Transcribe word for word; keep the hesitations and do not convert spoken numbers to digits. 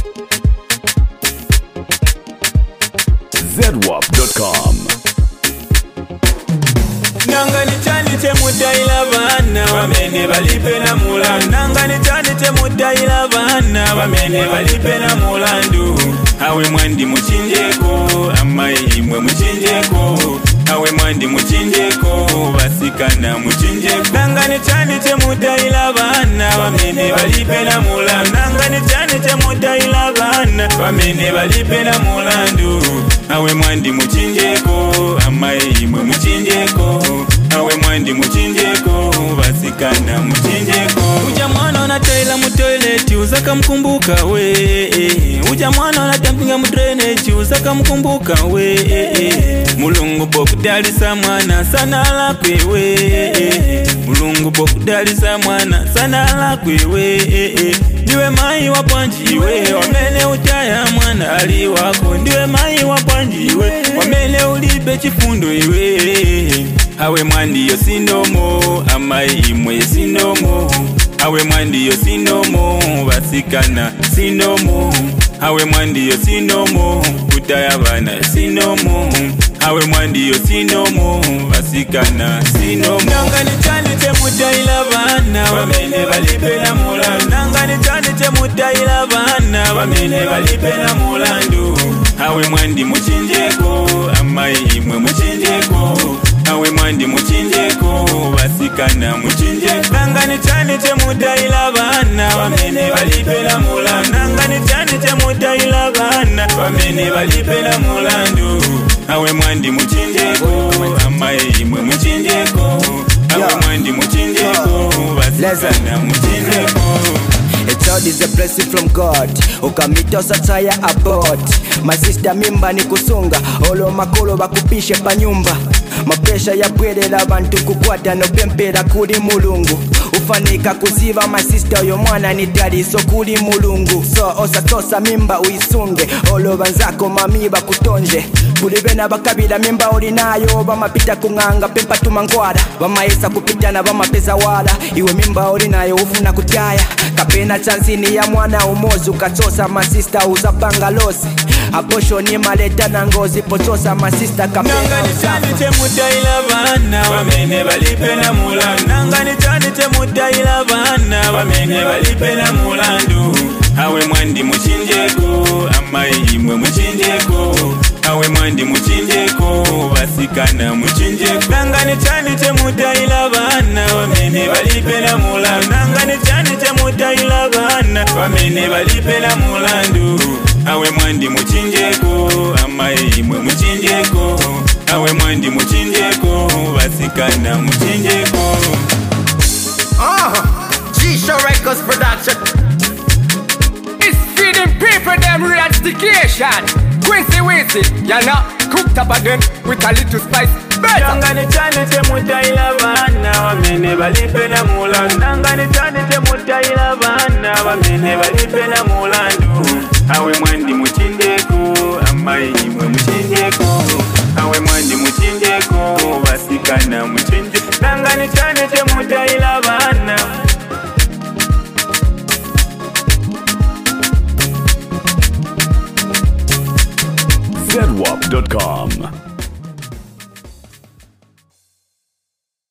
zedwap dot com. Nanga ni chani che mutaila bana Wamene balipe na mulandu Nanga ni chani che mutaila bana Wamene balipe na mulandu Awe mwandi muchinjeko Amaye imwe muchinjeko Awe mwandi muchinjeko Basikana muchinjeko Nanga ni chani che mutaila bana Wamene balipe na mulandu Nanga ni chani che mutaila bana Wamene balipe na mulandu Awe mwandi muchinjeko Amaye imwe muchinjeko Awe mwandi muchinjeko Basikana muchinjeko Uja mwana unataila mu toileti Uzaka mkumbuka we Uja mwana unatampinga mu drainage Uzaka mkumbuka we Mulungu bokudalisa mwana Sana lakwe we Mulungu bokudalisa mwana Sana lakwe we Ndiwe mai wapanjiwe Wamene uchaya mwana ali wako Ndiwe mai wapanjiwe Wamene ulibe chifundo iwe Awe mwandi yo sindomo Amaye imwe sindomo Awe mwandi yo sindomo Basikana sindomo Awe mwandi yo sindomo Kutaya bana sindomo Awe mwandi yo sindomo Basikana sindomo Nanga ni chani che mutaila bana Wamene balipe na mulandu Nanga ni chani che mutaila bana Wamene balipe na mulandu Awe mwandi muchinjeko Amaye imwe muchinjeko Awe mwandi muchinjeko Basikana muchinjeko Nanga ni chani che mutaila bana Wamene balipe na mulandu Nanga ni chani che mutaila bana Wamene balipe na mulandu Awe mwandi muchinjeko Amaye imwe muchinjeko Awe mwandi muchinjeko Basikana muchinjeko. A child is a blessing from God. Ukamito sataya abort. My sister mimba ni kusunga. Olo makolo bakupishe pa nyumba. Mapesha ya bwere la bantu kukwata no pempera kuli mulungu. Ufanika kuziva my sister yo mwana ni daddy so kuli mulungu. So osa tosa mimba uisunge. Olo banzako mamiba kutonje. Kulibena bakabila mimba olinayo. Bamapita kunganga pempa tumangwada. Bamaisa kupita na bamapeza wala. Iwe mimba olinayo ufuna kutyaya. Kapena chansini ya mwana umozi ukatosa masista uzapanga losi. Aposho ni maleta na ngozi potosa masista kapena Nanga ni chani che mutaila bana Wamene balipe na mulandu Nanga ni chani che mutaila bana Wamene balipe na mulandu Awe mwandi muchinjeko Amaye imwe muchinjeko Awe mwandi muchinjeko Basikana muchinjeko Nanga ni chani che mutaila bana Wamene balipe na mulandu Nanga ni chani che mutaila bana Wamene balipe na mulandu Awe mwandi muchinjeko Amaye imwe muchinjeko Awe mwandi muchinjeko Basikana muchinjeko. Ah, G-Show Records production. It's feeding people them re-education. Quincy Weezy, you know, cooked up again with a little spice. Nanga ni chani che mutaila bana Wamene balipe na mulandu Nanga ni chani che mutaila bana Wamene balipe na mulandu Awe mwandi muchinjeko Amaye imwe muchinjeko Awe mwandi muchinjeko Basikana muchinjeko Nanga ni chani che mutaila bana zedwap dot com.